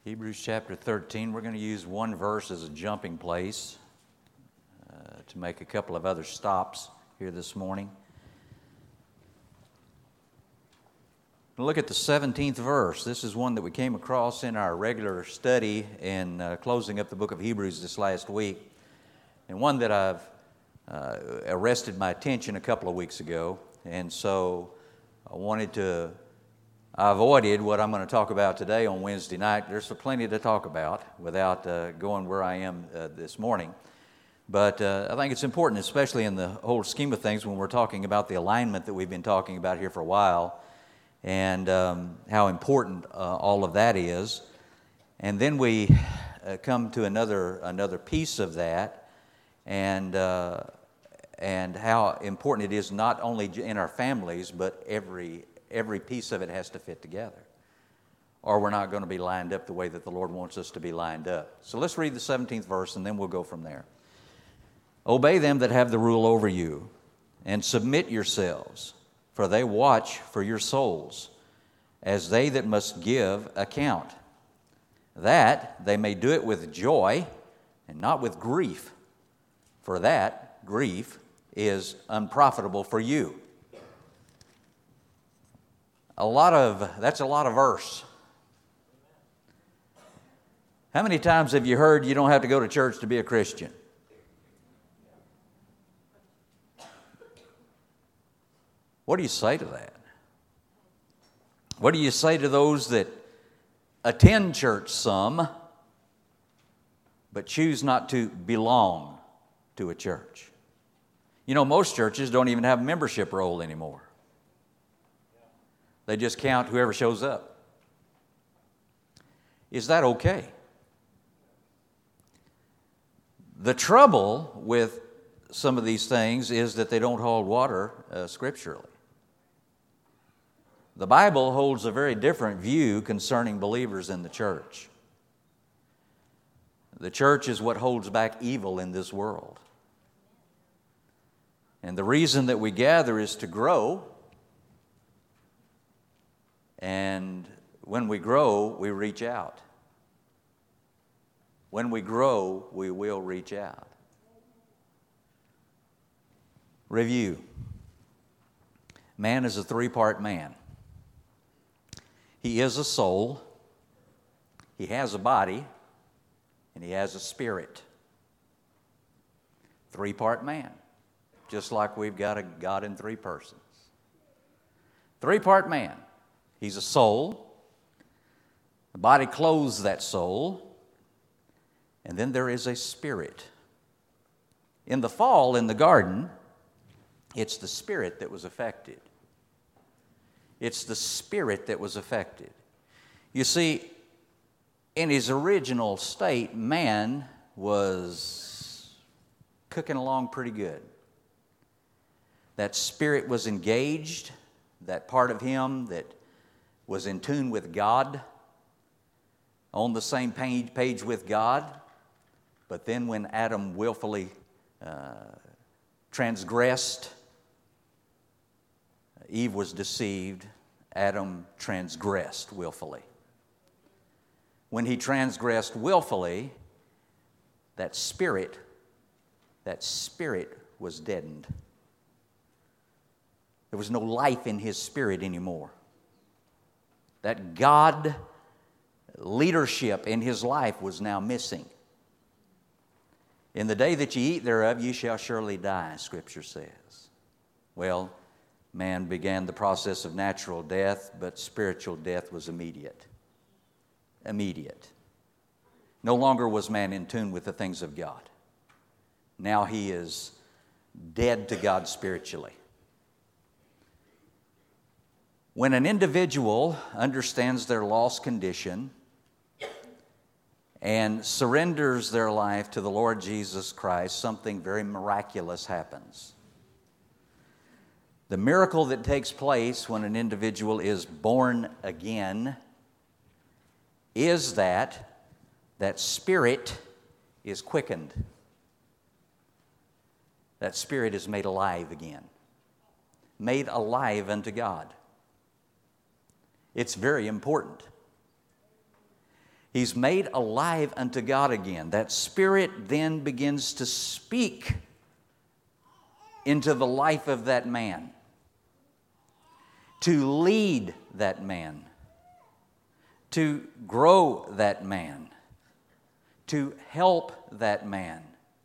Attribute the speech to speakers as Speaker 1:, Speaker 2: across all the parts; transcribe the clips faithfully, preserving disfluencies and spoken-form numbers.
Speaker 1: Hebrews chapter thirteen, we're going to use one verse as a jumping place uh, to make a couple of other stops here this morning. Look at the seventeenth verse. This is one that we came across in our regular study in uh, closing up the book of Hebrews this last week, and one that I've uh, arrested my attention a couple of weeks ago, and so I wanted to I avoided what I'm going to talk about today on Wednesday night. There's plenty to talk about without uh, going where I am uh, this morning. But uh, I think it's important, especially in the whole scheme of things, when we're talking about the alignment that we've been talking about here for a while, and um, how important uh, all of that is. And then we uh, come to another another piece of that, and uh, and how important it is not only in our families, but every every piece of it has to fit together, or we're not going to be lined up the way that the Lord wants us to be lined up. So let's read the seventeenth verse, and then we'll go from there. Obey them that have the rule over you, and submit yourselves, for they watch for your souls, as they that must give account, that they may do it with joy and not with grief, for that grief is unprofitable for you. A lot of, that's a lot of verse. How many times have you heard you don't have to go to church to be a Christian? What do you say to that? What do you say to those that attend church some, but choose not to belong to a church? You know, most churches don't even have a membership roll anymore. They just count whoever shows up. Is that okay? The trouble with some of these things is that they don't hold water uh, scripturally. The Bible holds a very different view concerning believers in the church. The church is what holds back evil in this world. And the reason that we gather is to grow. And when we grow, we reach out. When we grow, we will reach out. Review. Man is a three-part man. He is a soul, he has a body, and he has a spirit. Three-part man, just like we've got a God in three persons. Three-part man. He's a soul. The body clothes that soul. And then there is a spirit. In the fall, in the garden, it's the spirit that was affected. It's the spirit that was affected. You see, in his original state, man was cooking along pretty good. That spirit was engaged, that part of him that was in tune with God, on the same page, page with God. But then when Adam willfully uh, transgressed, Eve was deceived, Adam transgressed willfully. When he transgressed willfully, that spirit, that spirit was deadened. There was no life in his spirit anymore. That God leadership in his life was now missing. In the day that ye eat thereof, ye shall surely die, Scripture says. Well, man began the process of natural death, but spiritual death was immediate. Immediate. No longer was man in tune with the things of God. Now he is dead to God spiritually. When an individual understands their lost condition and surrenders their life to the Lord Jesus Christ, something very miraculous happens. The miracle that takes place when an individual is born again is that that spirit is quickened. That spirit is made alive again. Made alive unto God. It's very important. He's made alive unto God again. That Spirit then begins to speak into the life of that man, to lead that man, to grow that man, to help that man.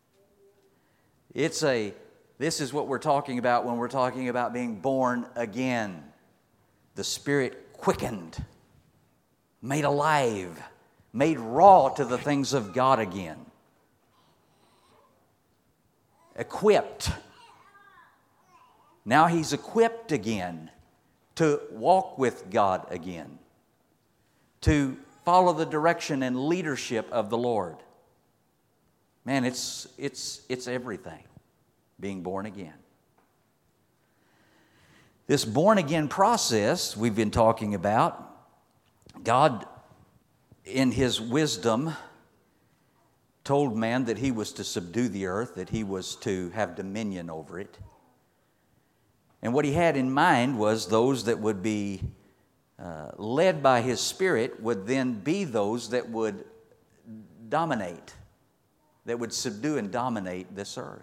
Speaker 1: It's a, this is what we're talking about when we're talking about being born again. The Spirit quickened, made alive, made raw to the things of God again. Equipped. Now he's equipped again to walk with God again, to follow the direction and leadership of the Lord. Man, it's, it's, it's everything, being born again. This born again process we've been talking about, God, in His wisdom, told man that he was to subdue the earth, that he was to have dominion over it. And what He had in mind was those that would be uh, led by His Spirit would then be those that would dominate, that would subdue and dominate this earth.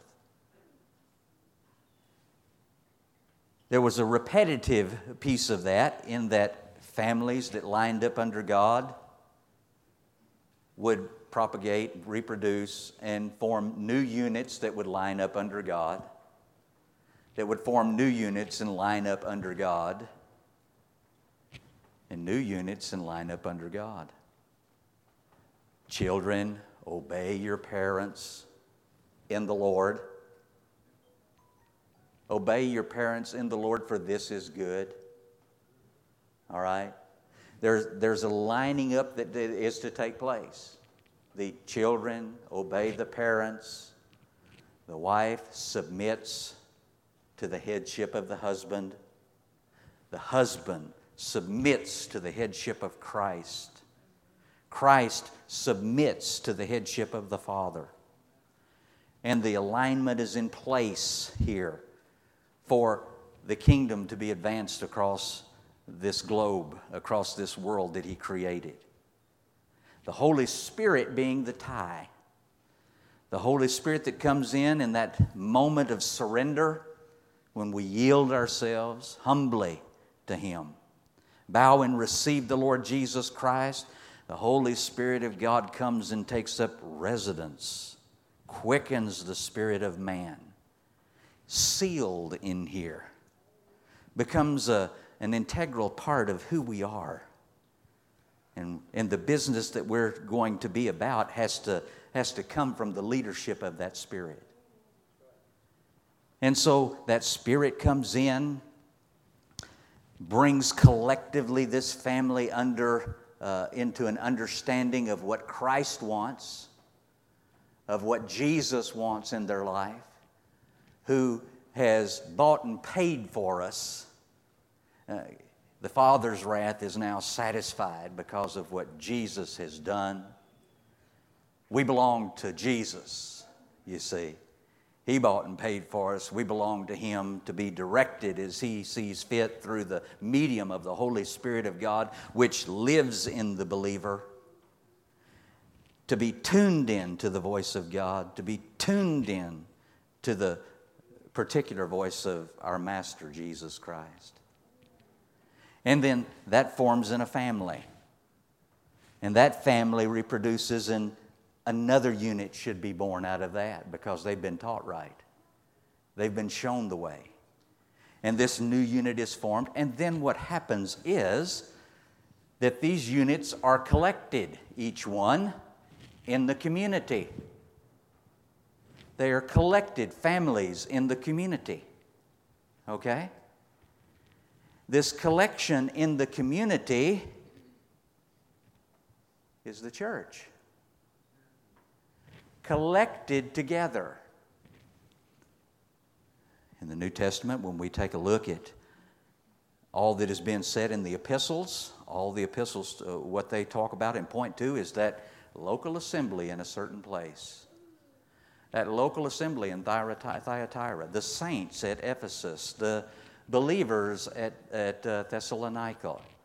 Speaker 1: There was a repetitive piece of that in that families that lined up under God would propagate, reproduce, and form new units that would line up under God, that would form new units and line up under God, and new units and line up under God. Children, obey your parents in the Lord. Obey your parents in the Lord, for this is good. All right? There's, there's a lining up that is to take place. The children obey the parents. The wife submits to the headship of the husband. The husband submits to the headship of Christ. Christ submits to the headship of the Father. And the alignment is in place here for the kingdom to be advanced across this globe, across this world that He created. The Holy Spirit being the tie. The Holy Spirit that comes in in that moment of surrender when we yield ourselves humbly to Him. Bow and receive the Lord Jesus Christ. The Holy Spirit of God comes and takes up residence, quickens the spirit of man, sealed in here, becomes a, an integral part of who we are. And, and the business that we're going to be about has to, has to come from the leadership of that Spirit. And so that Spirit comes in, brings collectively this family under uh, into an understanding of what Christ wants, of what Jesus wants in their life, who has bought and paid for us. Uh, the Father's wrath is now satisfied because of what Jesus has done. We belong to Jesus, you see. He bought and paid for us. We belong to Him to be directed as He sees fit through the medium of the Holy Spirit of God, which lives in the believer. To be tuned in to the voice of God, to be tuned in to the particular voice of our Master, Jesus Christ. And then that forms in a family. And that family reproduces, and another unit should be born out of that because they've been taught right. They've been shown the way. And this new unit is formed. And then what happens is that these units are collected, each one, in the community. They are collected families in the community. Okay? This collection in the community is the church. Collected together. In the New Testament, when we take a look at all that has been said in the epistles, all the epistles, uh, what they talk about and point to is that local assembly in a certain place. That local assembly in Thyatira, the saints at Ephesus, the believers at, at uh, Thessalonica,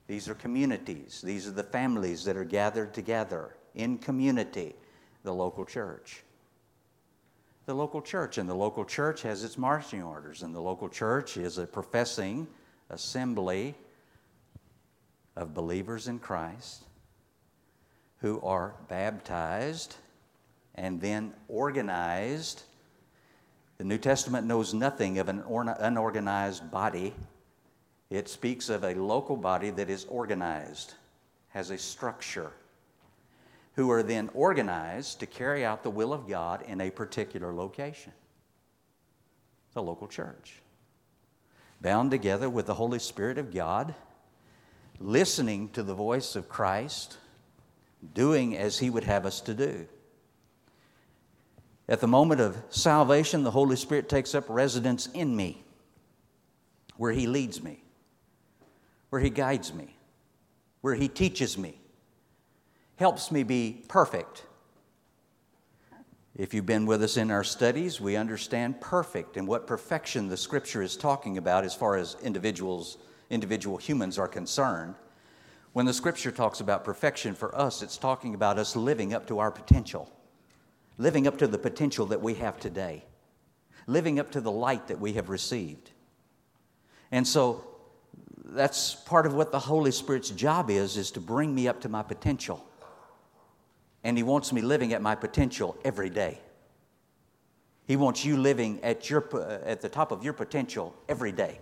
Speaker 1: These are communities. These are the families that are gathered together in community, the local church. The local church, and the local church has its marching orders, and the local church is a professing assembly of believers in Christ who are baptized and then organized. The New Testament knows nothing of an unorganized body. It speaks of a local body that is organized, has a structure, who are then organized to carry out the will of God in a particular location. The local church. Bound together with the Holy Spirit of God, listening to the voice of Christ, doing as He would have us to do. At the moment of salvation, the Holy Spirit takes up residence in me, where He leads me, where He guides me, where He teaches me, helps me be perfect. If you've been with us in our studies, we understand perfect and what perfection the Scripture is talking about as far as individuals, individual humans are concerned. When the Scripture talks about perfection for us, it's talking about us living up to our potential, living up to the potential that we have today, living up to the light that we have received. And so that's part of what the Holy Spirit's job is, is to bring me up to my potential. And He wants me living at my potential every day. He wants you living at your at the top of your potential every day.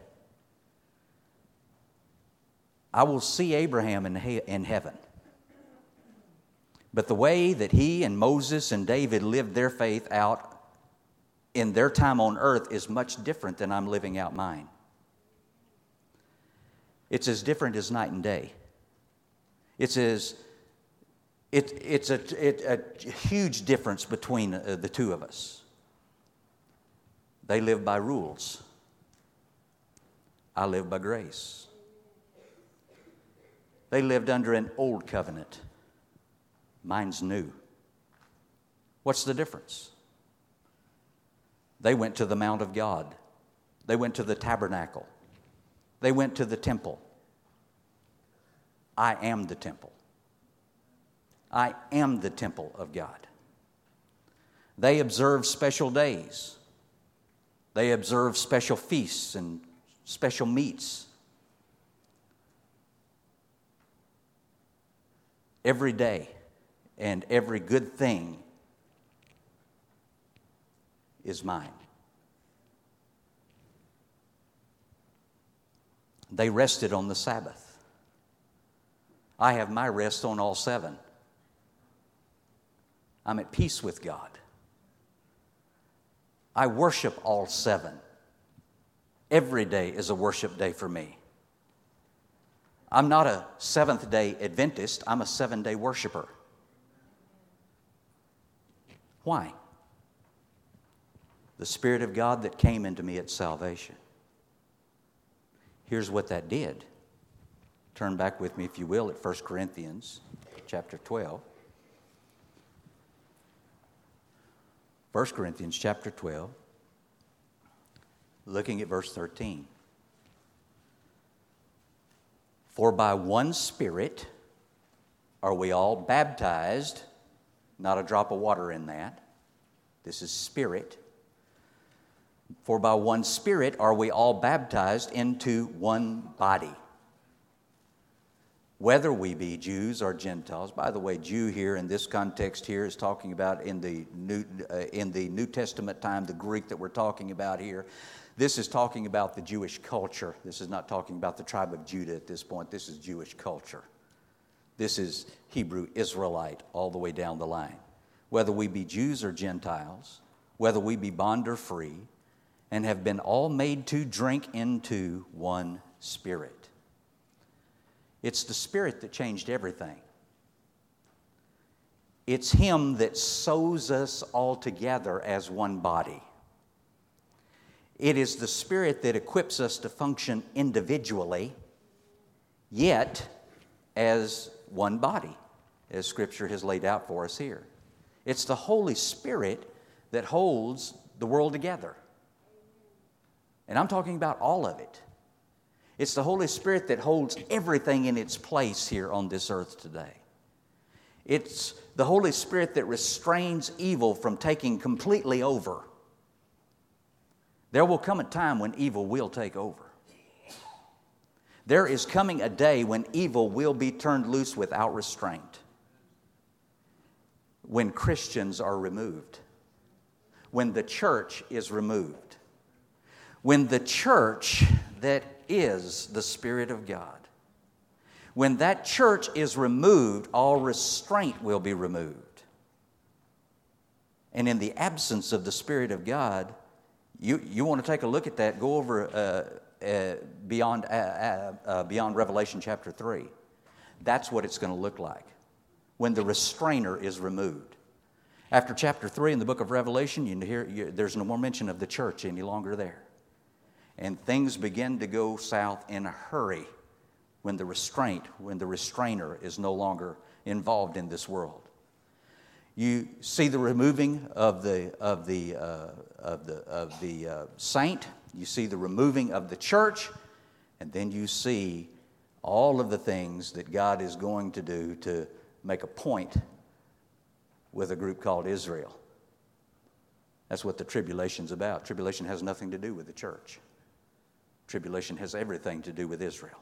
Speaker 1: I will see Abraham in, he, in heaven. But the way that he and Moses and David lived their faith out in their time on earth is much different than I'm living out mine. It's as different as night and day. It's as it, it's a, it, a huge difference between uh, the two of us. They live by rules. I live by grace. They lived under an old covenant. Mine's new. What's the difference? They went to the Mount of God. They went to the tabernacle. They went to the temple. I am the temple. I am the temple of God. They observe special days. They observe special feasts and special meats. Every day and every good thing is mine. They rested on the Sabbath. I have my rest on all seven. I'm at peace with God. I worship all seven. Every day is a worship day for me. I'm not a Seventh-day Adventist. I'm a seven-day worshiper. Why? The Spirit of God that came into me at salvation. Here's what that did. Turn back with me, if you will, at First Corinthians chapter twelve. First Corinthians chapter twelve, looking at verse thirteen. For by one Spirit are we all baptized, not a drop of water in that. This is Spirit. For by one Spirit are we all baptized into one body, whether we be Jews or Gentiles. By the way, Jew here in this context here is talking about in the New, uh, in the New Testament time, the Greek that we're talking about here. This is talking about the Jewish culture. This is not talking about the tribe of Judah at this point. This is Jewish culture. This is Hebrew Israelite all the way down the line. Whether we be Jews or Gentiles, whether we be bond or free, and have been all made to drink into one Spirit. It's the Spirit that changed everything. It's Him that sews us all together as one body. It is the Spirit that equips us to function individually, yet as one body, as Scripture has laid out for us here. It's the Holy Spirit that holds the world together. And I'm talking about all of it. It's the Holy Spirit that holds everything in its place here on this earth today. It's the Holy Spirit that restrains evil from taking completely over. There will come a time when evil will take over. There is coming a day when evil will be turned loose without restraint. When Christians are removed. When the church is removed. When the church that is the Spirit of God. When that church is removed, all restraint will be removed. And in the absence of the Spirit of God, you, you want to take a look at that, go over uh, uh, beyond, uh, uh, uh, beyond Revelation chapter three. That's what it's going to look like when the restrainer is removed. After chapter three in the book of Revelation, you hear, you, there's no more mention of the church any longer there. And things begin to go south in a hurry when the restraint, when the restrainer is no longer involved in this world. You see the removing of the of the uh, of the of the uh, saint. You see the removing of the church, and then you see all of the things that God is going to do to make a point with a group called Israel. That's what the tribulation's about. Tribulation has nothing to do with the church. Tribulation has everything to do with Israel.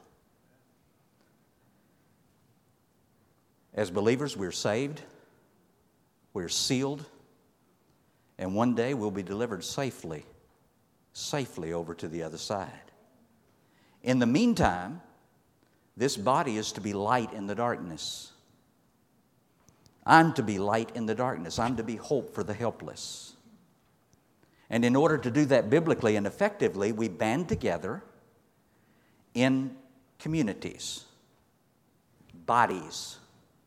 Speaker 1: As believers, we're saved, we're sealed, and one day we'll be delivered safely, safely over to the other side. In the meantime, this body is to be light in the darkness. I'm to be light in the darkness. I'm to be hope for the helpless. And in order to do that biblically and effectively, we band together in communities, bodies,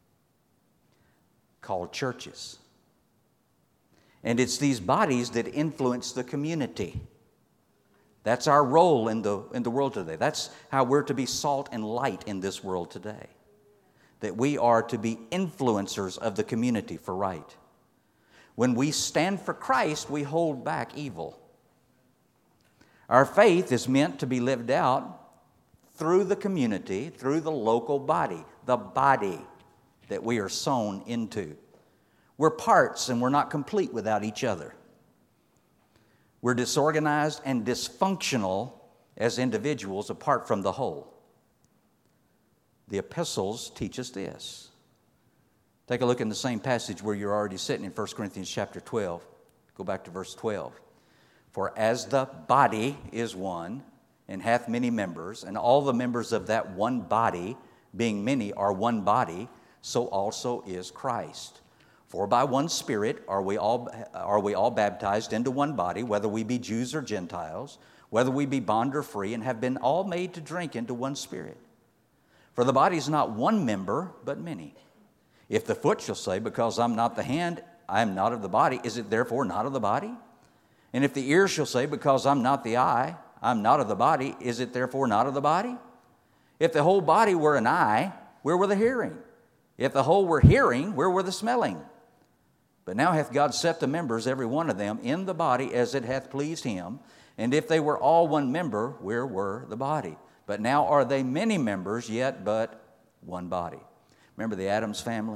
Speaker 1: called churches. And it's these bodies that influence the community. That's our role in the, in the world today. That's how we're to be salt and light in this world today. That we are to be influencers of the community for right. When we stand for Christ, we hold back evil. Our faith is meant to be lived out through the community, through the local body, the body that we are sown into. We're parts and we're not complete without each other. We're disorganized and dysfunctional as individuals apart from the whole. The epistles teach us this. Take a look in the same passage where you're already sitting in First Corinthians chapter twelve. Go back to verse twelve. For as the body is one, and hath many members, and all the members of that one body, being many, are one body, so also is Christ. For by one Spirit are we all are we all baptized into one body, whether we be Jews or Gentiles, whether we be bond or free, and have been all made to drink into one Spirit. For the body is not one member, but many. If the foot shall say, because I'm not the hand, I am not of the body, is it therefore not of the body? And if the ear shall say, because I'm not the eye, I'm not of the body, is it therefore not of the body? If the whole body were an eye, where were the hearing? If the whole were hearing, where were the smelling? But now hath God set the members, every one of them, in the body as it hath pleased him. And if they were all one member, where were the body? But now are they many members, yet but one body. Remember the Addams family?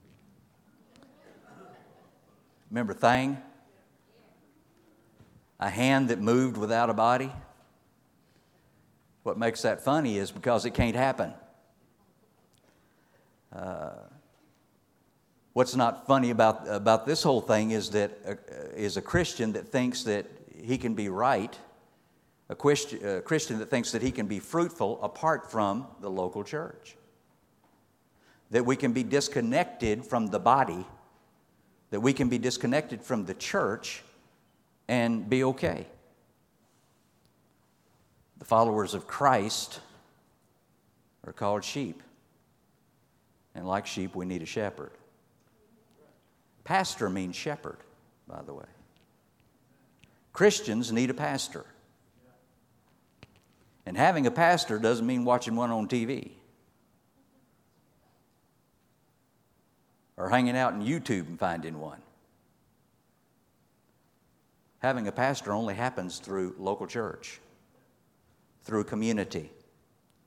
Speaker 1: Remember Thang? A hand that moved without a body? What makes that funny is because it can't happen. Uh, what's not funny about, about this whole thing is that uh, is a Christian that thinks that he can be right, a Christian, a Christian that thinks that he can be fruitful apart from the local church. That we can be disconnected from the body, that we can be disconnected from the church and be okay. The followers of Christ are called sheep. And like sheep, we need a shepherd. Pastor means shepherd, by the way. Christians need a pastor. And having a pastor doesn't mean watching one on T V. Or hanging out on YouTube and finding one. Having a pastor only happens through local church, through community,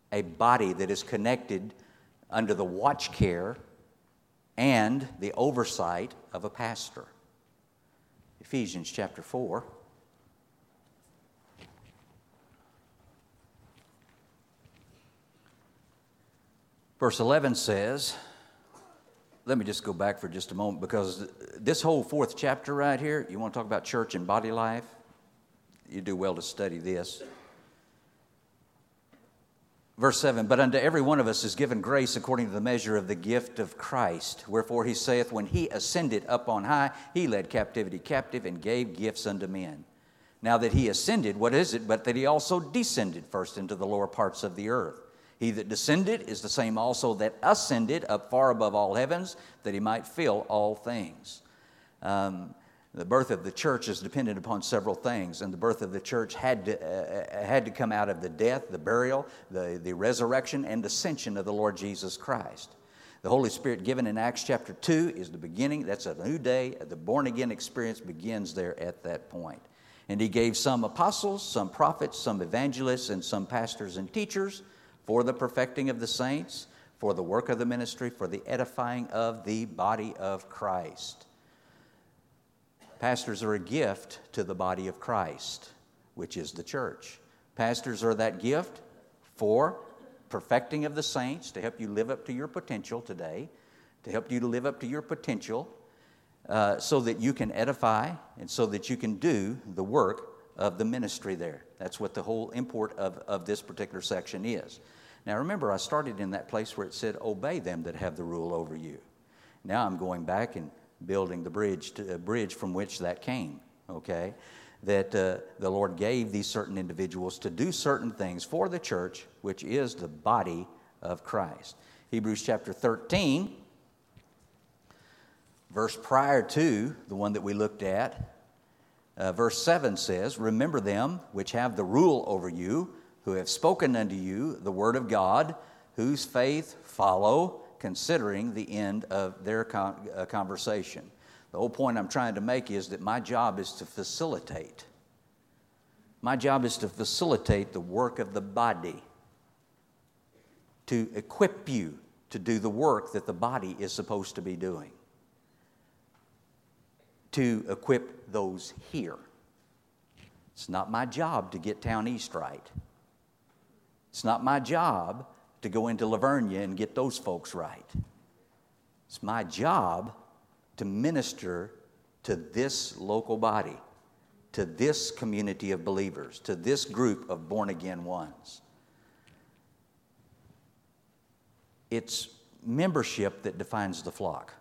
Speaker 1: a body that is connected under the watch care and the oversight of a pastor. Ephesians chapter four. Verse eleven says, let me just go back for just a moment, because this whole fourth chapter right here, you want to talk about church and body life? You do well to study this. Verse seven, but unto every one of us is given grace according to the measure of the gift of Christ. Wherefore he saith, when he ascended up on high, he led captivity captive and gave gifts unto men. Now that he ascended, what is it but that he also descended first into the lower parts of the earth? He that descended is the same also that ascended up far above all heavens, that he might fill all things. Um, the birth of the church is dependent upon several things, and the birth of the church had to, uh, had to come out of the death, the burial, the, the resurrection, and ascension of the Lord Jesus Christ. The Holy Spirit given in Acts chapter two is the beginning. That's a new day. The born-again experience begins there at that point. And he gave some apostles, some prophets, some evangelists, and some pastors and teachers for the perfecting of the saints, for the work of the ministry, for the edifying of the body of Christ. Pastors are a gift to the body of Christ, which is the church. Pastors are that gift for perfecting of the saints, to help you live up to your potential today, to help you to live up to your potential, uh, so that you can edify and so that you can do the work of the ministry there. That's what the whole import of, of this particular section is. Now remember, I started in that place where it said, obey them that have the rule over you. Now I'm going back and building the bridge to a bridge from which that came, okay? That uh, the Lord gave these certain individuals to do certain things for the church, which is the body of Christ. Hebrews chapter thirteen, verse prior to the one that we looked at, uh, verse seven says, remember them which have the rule over you, who have spoken unto you the word of God, whose faith follow, considering the end of their con- uh, conversation. The whole point I'm trying to make is that my job is to facilitate. My job is to facilitate the work of the body, to equip you to do the work that the body is supposed to be doing, to equip those here. It's not my job to get Town East right. It's not my job to go into Lavernia and get those folks right. It's my job to minister to this local body, to this community of believers, to this group of born-again ones. It's membership that defines the flock.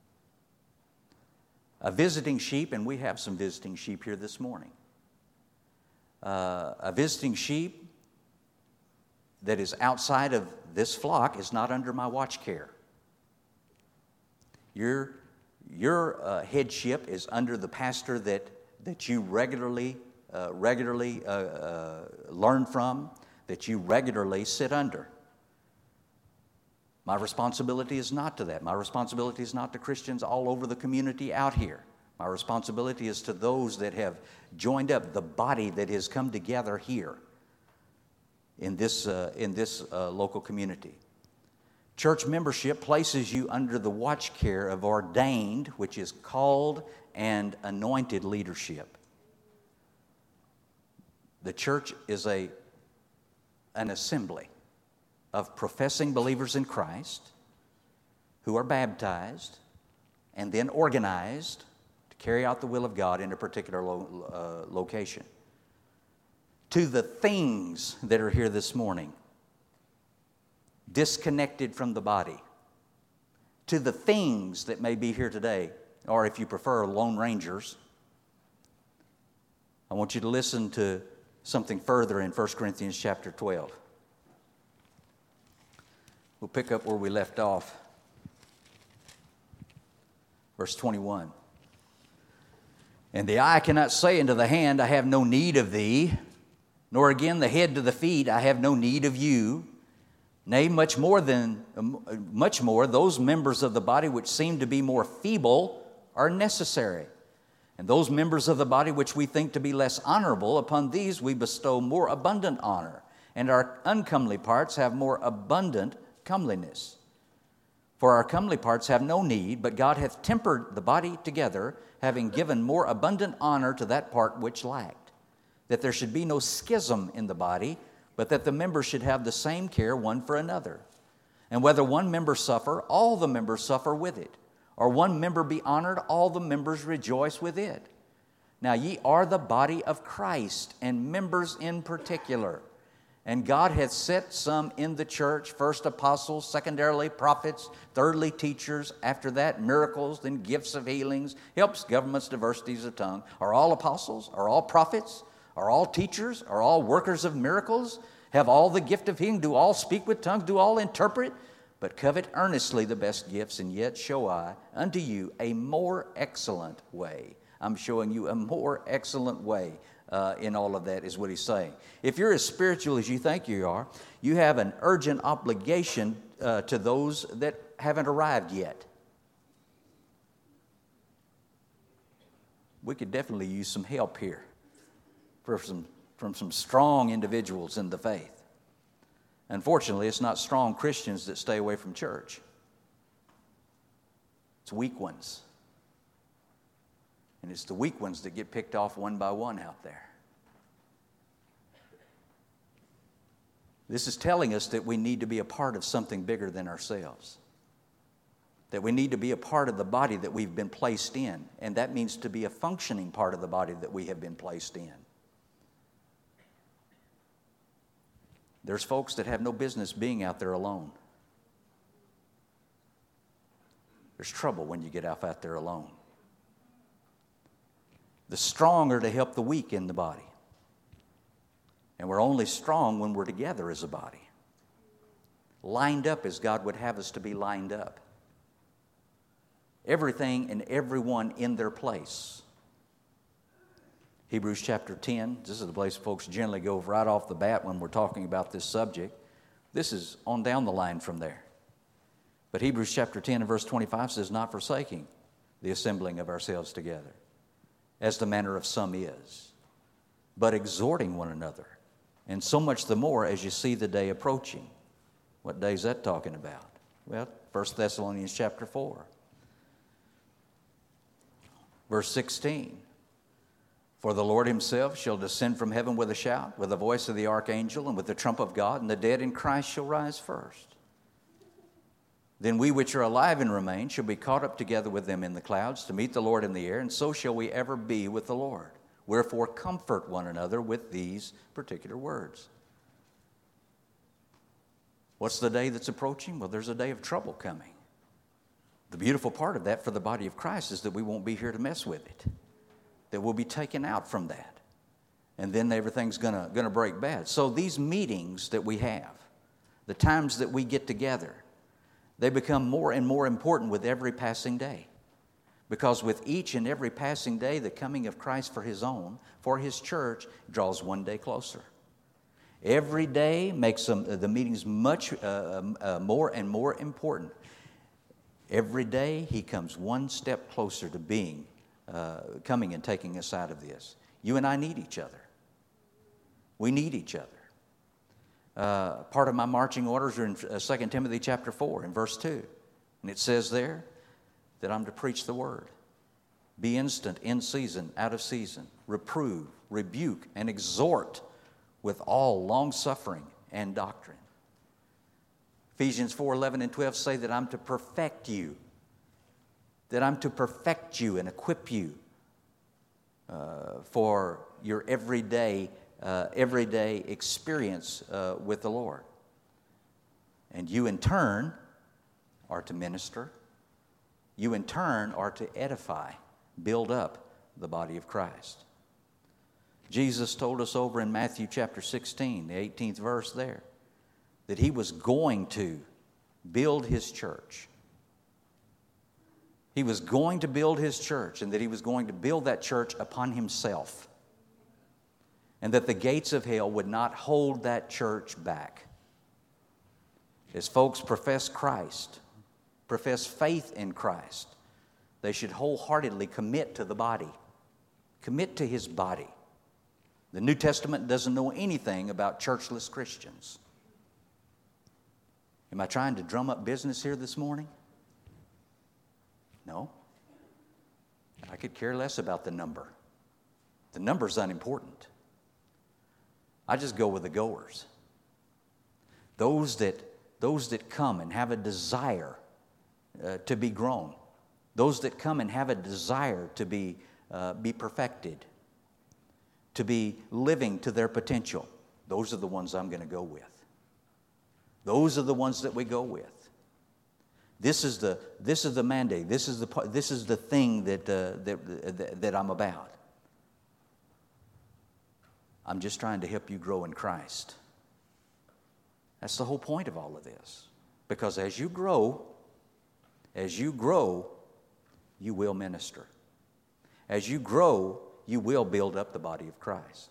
Speaker 1: A visiting sheep, and we have some visiting sheep here this morning. Uh, a visiting sheep that is outside of this flock is not under my watch care. Your, your uh, headship is under the pastor that, that you regularly, uh, regularly uh, uh, learn from, that you regularly sit under. My responsibility is not to that. My responsibility is not to Christians all over the community out here. My responsibility is to those that have joined up, the body that has come together here in this, uh, in this uh, local community. Church membership places you under the watch care of ordained, which is called and anointed leadership. The church is a, an assembly of professing believers in Christ who are baptized and then organized to carry out the will of God in a particular lo- uh, location. To the things that are here this morning, disconnected from the body, to the things that may be here today, or if you prefer, lone rangers, I want you to listen to something further in First Corinthians chapter twelve. We'll pick up where we left off. Verse twenty-one. And the eye cannot say unto the hand, I have no need of thee, nor again the head to the feet, I have no need of you. Nay, much more than much more, those members of the body which seem to be more feeble are necessary. And those members of the body which we think to be less honorable, upon these we bestow more abundant honor. and our uncomely parts have more abundant comeliness. For our comely parts have no need, but God hath tempered the body together, having given more abundant honor to that part which lacked, that there should be no schism in the body, but that the members should have the same care one for another. And whether one member suffer, all the members suffer with it. Or one member be honored, all the members rejoice with it. Now ye are the body of Christ, and members in particular. And God hath set some in the church, first apostles, secondarily prophets, thirdly teachers, after that miracles, then gifts of healings, helps, governments, diversities of tongue. Are all apostles? Are all prophets? Are all teachers? Are all workers of miracles? Have all the gift of healing? Do all speak with tongues? Do all interpret? But covet earnestly the best gifts, and yet show I unto you a more excellent way. I'm showing you a more excellent way uh, in all of that, is what he's saying. If you're as spiritual as you think you are, you have an urgent obligation uh, to those that haven't arrived yet. We could definitely use some help here for some, from some strong individuals in the faith. Unfortunately, it's not strong Christians that stay away from church. It's weak ones. And it's the weak ones that get picked off one by one out there. This is telling us that we need to be a part of something bigger than ourselves. That we need to be a part of the body that we've been placed in. And that means to be a functioning part of the body that we have been placed in. There's folks that have no business being out there alone. There's trouble when you get out, out there alone. The strong are to help the weak in the body. And we're only strong when we're together as a body. Lined up as God would have us to be lined up. Everything and everyone in their place. Hebrews chapter ten, this is the place folks generally go right off the bat when we're talking about this subject. This is on down the line from there. But Hebrews chapter ten and verse twenty-five says, not forsaking the assembling of ourselves together, as the manner of some is, but exhorting one another, and so much the more as you see the day approaching. What day is that talking about? Well, First Thessalonians chapter four. Verse sixteen. For the Lord himself shall descend from heaven with a shout, with the voice of the archangel, and with the trump of God, and the dead in Christ shall rise first. Then we which are alive and remain shall be caught up together with them in the clouds to meet the Lord in the air, and so shall we ever be with the Lord. Wherefore comfort one another with these particular words. What's the day that's approaching? Well, there's a day of trouble coming. The beautiful part of that for the body of Christ is that we won't be here to mess with it. That we'll be taken out from that. And then everything's gonna, gonna break bad. So these meetings that we have, the times that we get together, they become more and more important with every passing day. Because with each and every passing day, the coming of Christ for his own, for his church, draws one day closer. Every day makes them, the meetings much uh, uh, more and more important. Every day he comes one step closer to being Uh, coming and taking us out of this. You and I need each other. We need each other. Uh, part of my marching orders are in uh, Second Timothy chapter four in verse two. And it says there that I'm to preach the word. Be instant, in season, out of season. Reprove, rebuke, and exhort with all long-suffering and doctrine. Ephesians four, eleven and twelve say that I'm to perfect you. That I'm to perfect you and equip you uh, for your everyday, uh, everyday experience uh, with the Lord. And you in turn are to minister. You in turn are to edify, build up the body of Christ. Jesus told us over in Matthew chapter sixteen, the eighteenth verse there, that he was going to build his church. He was going to build his church, and that he was going to build that church upon himself. And that the gates of hell would not hold that church back. As folks profess Christ, profess faith in Christ, they should wholeheartedly commit to the body. Commit to his body. The New Testament doesn't know anything about churchless Christians. Am I trying to drum up business here this morning? No. I could care less about the number. The number's unimportant. I just go with the goers. Those that, those that come and have a desire uh, to be grown. Those that come and have a desire to be, uh, be perfected. To be living to their potential. Those are the ones I'm going to go with. Those are the ones that we go with. This is the, this is the mandate. This is the, this is the thing that, uh, that, that, that I'm about. I'm just trying to help you grow in Christ. That's the whole point of all of this. Because as you grow, as you grow, you will minister. As you grow, you will build up the body of Christ.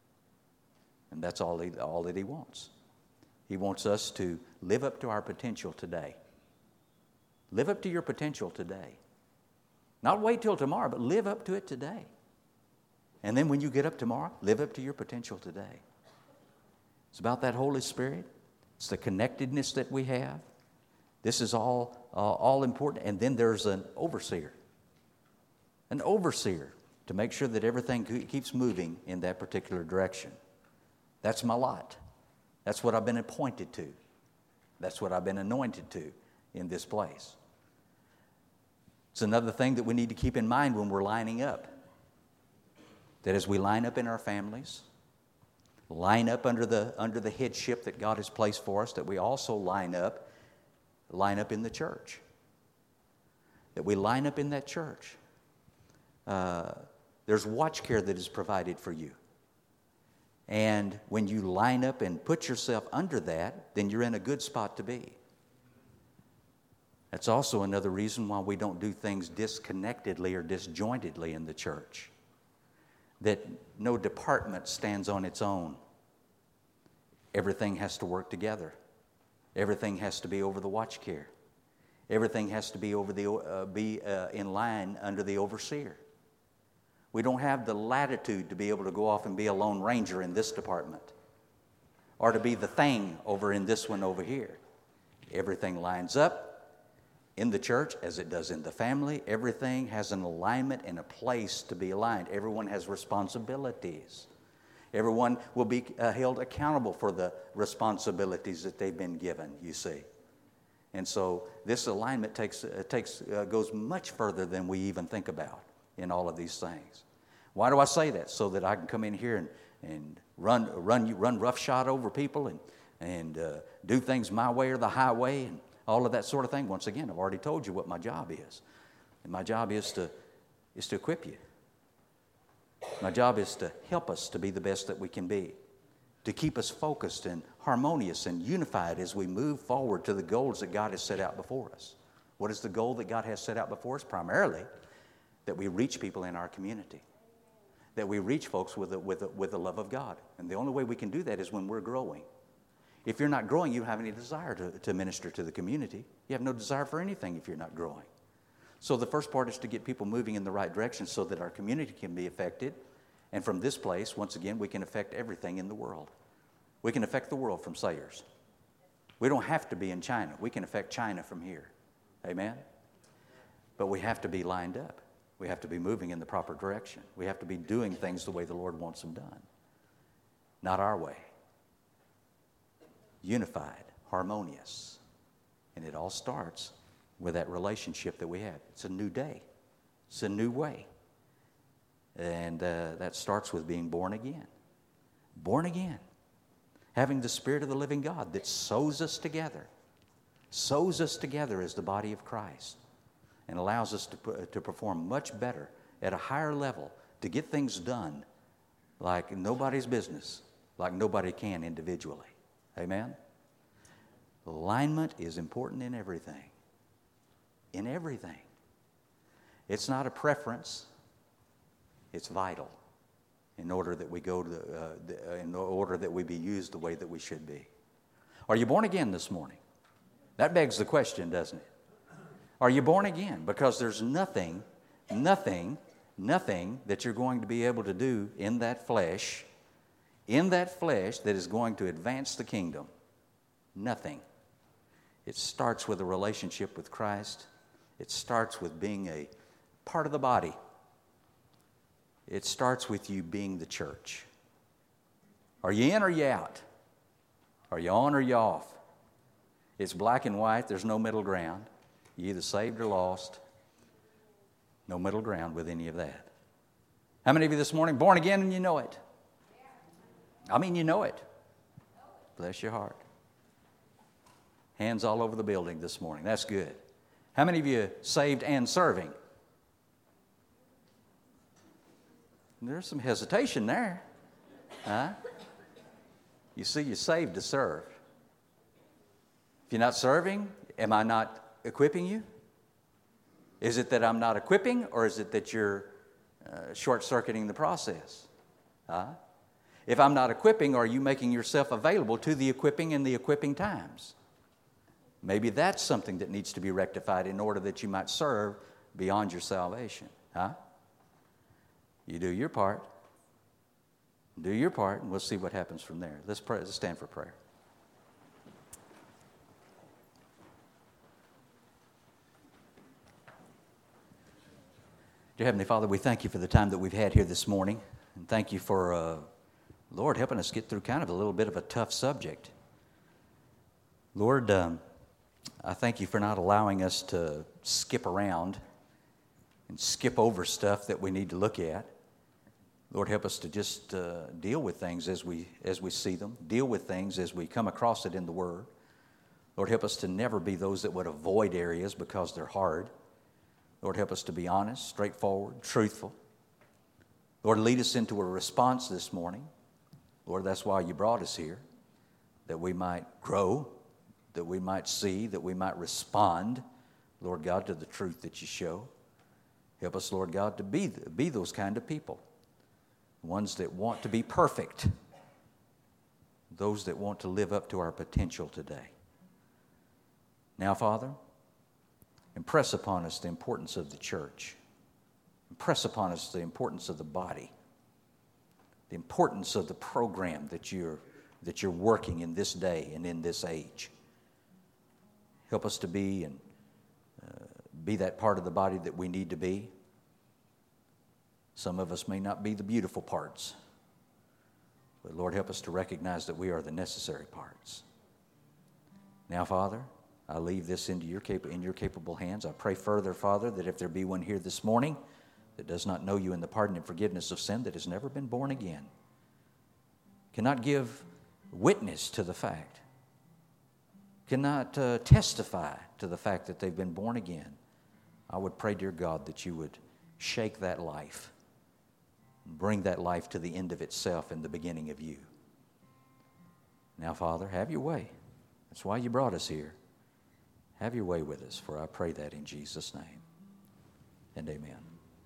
Speaker 1: And that's all, he, all that He wants. He wants us to live up to our potential today. Live up to your potential today. Not wait till tomorrow, but live up to it today. And then when you get up tomorrow, live up to your potential today. It's about that Holy Spirit. It's the connectedness that we have. This is all, uh, all important. And then there's an overseer. An overseer to make sure that everything keeps moving in that particular direction. That's my lot. That's what I've been appointed to. That's what I've been anointed to in this place. It's another thing that we need to keep in mind when we're lining up. That as we line up in our families, line up under the, under the headship that God has placed for us, that we also line up, line up in the church. That we line up in that church. Uh, there's watch care that is provided for you. And when you line up and put yourself under that, then you're in a good spot to be. That's also another reason why we don't do things disconnectedly or disjointedly in the church. That no department stands on its own. Everything has to work together. Everything has to be over the watch care. Everything has to be over the uh, be uh, in line under the overseer. We don't have the latitude to be able to go off and be a lone ranger in this department, or to be the thing over in this one over here. Everything lines up in the church as it does in the family. Everything has an alignment and a place to be aligned. Everyone has responsibilities. Everyone will be uh, held accountable for the responsibilities that they've been given, you see. And so this alignment takes, uh, takes uh, goes much further than we even think about in all of these things. Why do I say that? So that I can come in here and, and run run run roughshod over people and, and uh, do things my way or the highway and all of that sort of thing. Once again, I've already told you what my job is. And my job is to, is to equip you. My job is to help us to be the best that we can be. To keep us focused and harmonious and unified as we move forward to the goals that God has set out before us. What is the goal that God has set out before us? Primarily, that we reach people in our community. That we reach folks with the, with the, with the love of God. And the only way we can do that is when we're growing. If you're not growing, you don't have any desire to, to minister to the community. You have no desire for anything if you're not growing. So the first part is to get people moving in the right direction so that our community can be affected. And from this place, once again, we can affect everything in the world. We can affect the world from Sayers. We don't have to be in China. We can affect China from here. Amen? But we have to be lined up. We have to be moving in the proper direction. We have to be doing things the way the Lord wants them done. Not our way. Unified, harmonious. And it all starts with that relationship that we have. It's a new day. It's a new way. And uh, that starts with being born again. Born again. Having the Spirit of the living God that sews us together. Sews us together as the body of Christ. And allows us to, to perform much better at a higher level. To get things done like nobody's business. Like nobody can individually. Amen? Alignment is important in everything. In everything. It's not a preference. It's vital in order that we go to the, uh, the, uh, in order that we be used the way that we should be. Are you born again this morning? That begs the question, doesn't it? Are you born again? Because there's nothing, nothing, nothing that you're going to be able to do in that flesh in that flesh that is going to advance the kingdom? Nothing. It starts with a relationship with Christ. It starts with being a part of the body. It starts with you being the church. Are you in or you out? Are you on or you off? It's black and white. There's no middle ground. You're either saved or lost. No middle ground with any of that. How many of you this morning born again and you know it? I mean, you know it. Bless your heart. Hands all over the building this morning. That's good. How many of you saved and serving? There's some hesitation there. Huh? You see, you're saved to serve. If you're not serving, am I not equipping you? Is it that I'm not equipping, or is it that you're uh, short-circuiting the process? Huh? If I'm not equipping, are you making yourself available to the equipping and the equipping times? Maybe that's something that needs to be rectified in order that you might serve beyond your salvation. Huh? You do your part. Do your part, and we'll see what happens from there. Let's pray. Let's stand for prayer. Dear Heavenly Father, we thank you for the time that we've had here this morning. And thank you for, uh, Lord, helping us get through kind of a little bit of a tough subject. Lord, um, I thank you for not allowing us to skip around and skip over stuff that we need to look at. Lord, help us to just uh, deal with things as we as we see them, deal with things as we come across it in the Word. Lord, help us to never be those that would avoid areas because they're hard. Lord, help us to be honest, straightforward, truthful. Lord, lead us into a response this morning. Lord, that's why you brought us here, that we might grow, that we might see, that we might respond, Lord God, to the truth that you show. Help us, Lord God, to be, be those kind of people, ones that want to be perfect, those that want to live up to our potential today. Now, Father, impress upon us the importance of the church. Impress upon us the importance of the body, the importance of the program that you're, that you're working in this day and in this age. Help us to be and uh, be that part of the body that we need to be. Some of us may not be the beautiful parts, but Lord, help us to recognize that we are the necessary parts. Now, Father, I leave this into your cap- in your capable hands. I pray further, Father, that if there be one here this morning that does not know you in the pardon and forgiveness of sin, that has never been born again, cannot give witness to the fact, cannot uh, testify to the fact that they've been born again, I would pray, dear God, that you would shake that life, bring that life to the end of itself and the beginning of you. Now, Father, have your way. That's why you brought us here. Have your way with us, for I pray that in Jesus' name. And amen.